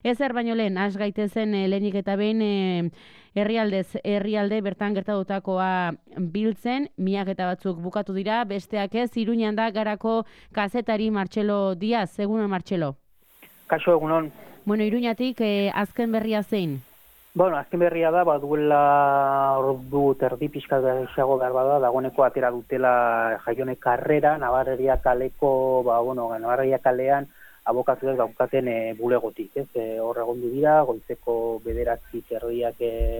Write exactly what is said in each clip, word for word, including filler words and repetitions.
Ezer baino lehen, has gaitezen eh, lehenik eta behin eh, herrialdez herrialde bertan gertatutakoa biltzen, miaketa batzuk bukatu dira, besteak ez, Iruñan da garako kazetari Martxelo Diaz, egunon Martxelo. Kaixo egunon. Bueno, Iruñatik eh, azken berria zein? Bueno, azken berria da, baduela ordu terdi pixka gehiago behar bada, dagoeneko atera dutela Jaione Karrera, Nabarreria kaleko, ba, bueno, Nabarreria kalean, abokatuek daukaten e, bulegotik, ez? E, hor egondu dira, goizeko bederatzi terdiak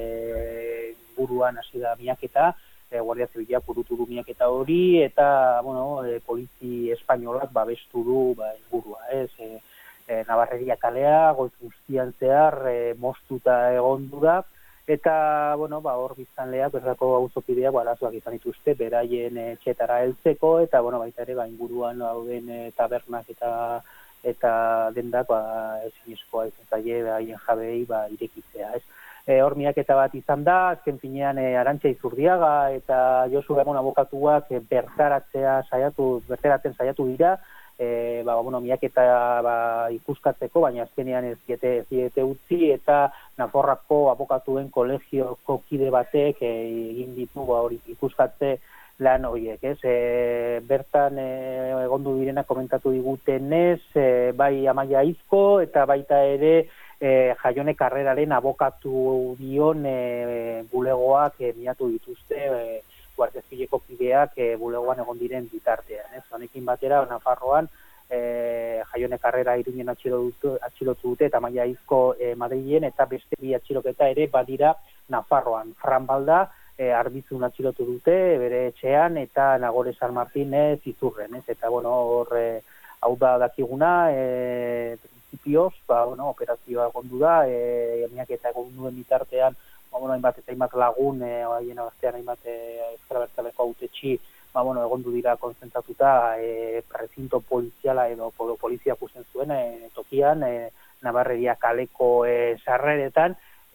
e, buruan hasi da miaketa, e, Guardia Zibilak burutu du miaketa hori, eta, bueno, e, polizi espainolak babestu du ba, ingurua, ez? E, e, Nabarreria kalea, goiz guztian zehar, e, moztuta egondu da, eta, bueno, ba, hor biztanleak, berrako auzokideak, arazoak izan dituzte, beraien etxetara heltzeko, eta, bueno, baita ere, ba, inguruan dauden e, tabernak eta eta dendak ba, ezinezkoa izan zaie haien jabei ba, irekitzea. Ez? E, hor miaketa bat izan da, azken finean e, Arantxa Izurdiaga eta Josu Gamon abokatuak e, bertaratzea saiatu, bertaratzen saiatu dira, e, ba, bueno, miaketa ba, ikuskatzeko, baina azkenean ez diete, ez diete utzi, eta Nafarroako abokatuen kolegioko kide batek e, egin ditu ba, hori ikuskatze lan horiek, ez? E, bertan e, egondu direna komentatu digutenez, e, bai Amaia Izko eta baita ere e, Jaione Karreraren abokatu dion e, bulegoak e, miatu dituzte e, Guardia Zibileko kideak e, bulegoan egon diren bitartean, ez? Honekin batera, Nafarroan e, Jaione Karrera Iruñen atxilotu, atxilotu dute eta Amaia Izko e, Madrilen eta beste bi atxiloketa ere badira Nafarroan. Fran Balda E, arbizun atxilotu dute, bere etxean, eta Nagore San Martinez izurren, ez? Eta, bueno, hor, e, hau da dakiguna, e, principioz, ba, bueno, operazioa egondu da, e, miaketa egondu den bitartean, ba, bueno, hainbat eta hainbat lagun, e, haien abastean hainbat ezkera bertzaleko autetxi, ba, bueno, egondu dira konzentratuta, e, prezinto poliziala edo polizia kusten zuen, e, tokian, e, Nabarreria kaleko e, sarreretan,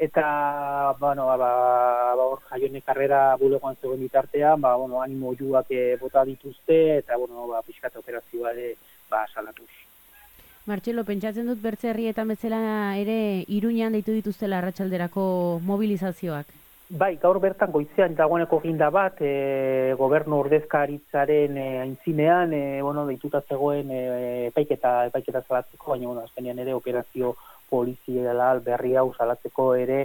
eta, bueno, ba, ba, hor Jaione Karrera bulegoan zegoen bitartean, ba, bueno, animo oiuak e, bota dituzte, eta, bueno, ba, pixkat operazioa ere, ba, salatuz. Martxelo, pentsatzen dut bertze herrietan bezala ere Iruñan deitu dituztela arratsalderako mobilizazioak? Bai, gaur bertan goizean dagoeneko ginda bat, e, gobernu ordezkaritzaren e, aintzinean, e, bueno, deituta zegoen e, epaiketa, epaiketa salatzeko, baina, bueno, azkenean ere operazio polizial berri hau salatzeko ere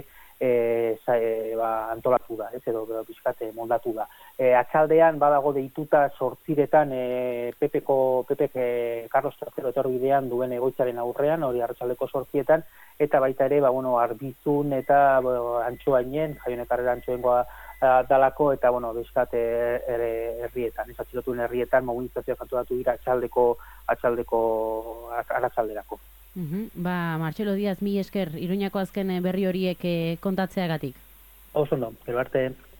e, za, e, ba, antolatu da, ez, edo bizkate moldatu da. E, atxaldean badago deituta sortziretan e, Pepeko, Pepek e, Carlos tercero etorbidean duen egoitzaren aurrean, hori arratsaldeko sortzietan, eta baita ere, ba, bueno, arbizun eta bueno, antxoainen, Jaione Karrera antxoengoa dalako, eta, bueno, bizkate ere herrietan, ez atxilotuen herrietan, mobilizazioa kantoratu dira atxaldeko, atxaldeko, arratsalderako. Uhum. Ba, Martxelo Diaz, mi esker, Iruñako azken berri horiek kontatzeagatik. Oso no, gero arte.